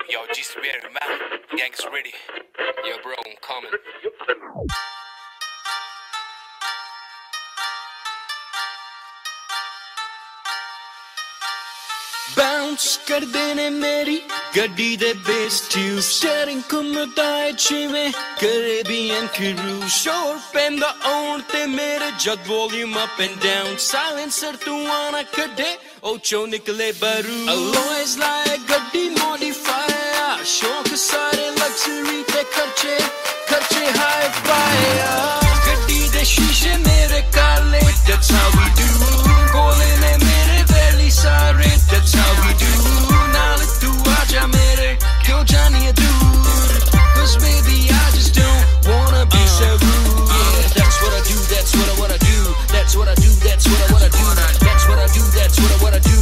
Yo, G-Spirit, man. Gang's ready. Yo, bro, I'm coming. Bounce कर देने मेरी गड्डी दे बेस ट्यूब स्टीयरिंग घुमदा है जिवें Caribbean cruise शोर पैंदा औन ते मेरे जद volume up and down silencer तू आना कदे ओ चो निकले बारूद Always like गड्डी मॉडिफायर शौक सारे लग्जरी ते खर्चे हाई फाई गड्डी दे शीशे मेरे काले That's how we do गोले ने मेरे वैली सारे That's how we do नाल तू आजा मेरे क्यों जानिए दूर Cause baby I just don't wanna be so rude Yeah, that's what I do, that's what I wanna do That's what I do, that's what I wanna do That's what I do, that's what I wanna do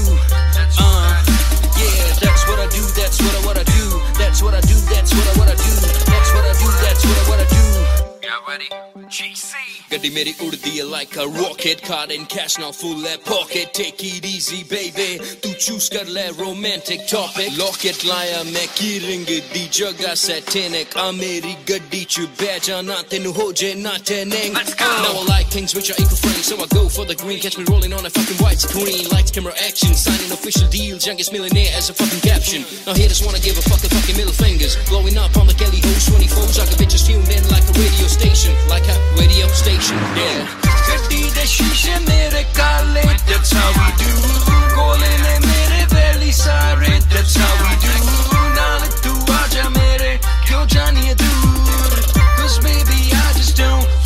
Yeah, that's what I do, that's what I wanna do That's what I do, that's what I wanna do That's what I do, that's what I wanna do You ready? GC Gadi meri uddi hai like a rocket Caught in cash now full at pocket Take it easy baby Tu choose kar le romantic topic Lock it laya main ki ring di jagah satanic A meri gaddi ch beh jana tenu ho jaye na tanning Now I like things which are eco-friendly So I go for the green Catch me rolling on a fucking white screen Lights, camera, action Signing official deals Youngest millionaire as a fucking caption Now haters wanna give a fucking middle fingers Blowing up on the Kelly Host 24s I got bitches tuned in like a radio station Like a radio station Yeah Gaddi de shishe mere kaale That's how we do Gole ne mere veli sare That's how we do Naal tu aaja mere Kyon jaaniye dur Cause baby I just don't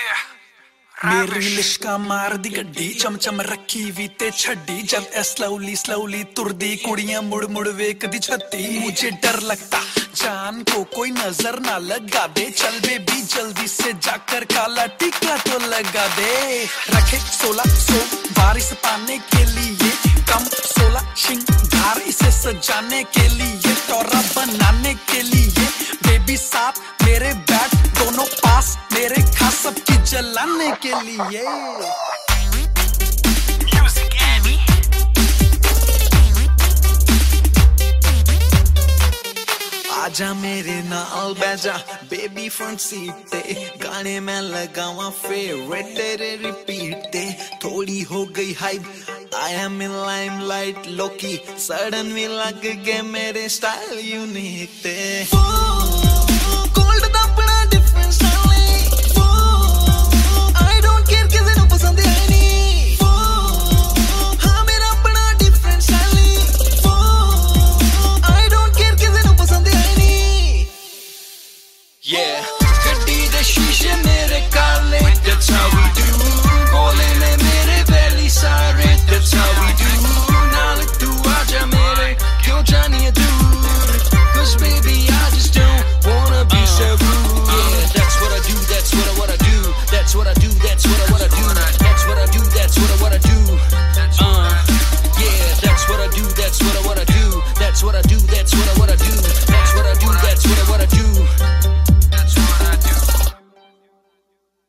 मेरी लिशका मार दी गड्डी चमचम रखी we ते छड्डी जब ए slowly तुरदी कुड़ियां मुड़ मुड़ वेखदी छत्ती मुझे डर लगता जान को कोई नजर ना लगा दे चल बेबी जल्दी से जाकर काला टीका तो लगा दे रखे 1600 बारिश पाने के लिए कम 16 श्रृंगार इसे सजाने के लिए टोरा बनाने के लिए बेबी साथ मेरे बैट दोनों पास मेरे खास सबकी जलाने के लिए Music Annie आजा मेरे नाल बैजा बेबी फ्रंट सीट ते गाने मैं लगावा फेवरेट तेरे रिपीट ते थोड़ी हो गई hype I am in limelight लोकी सडन में लग गए मेरे स्टाइल यूनिक ते गोल्ड दा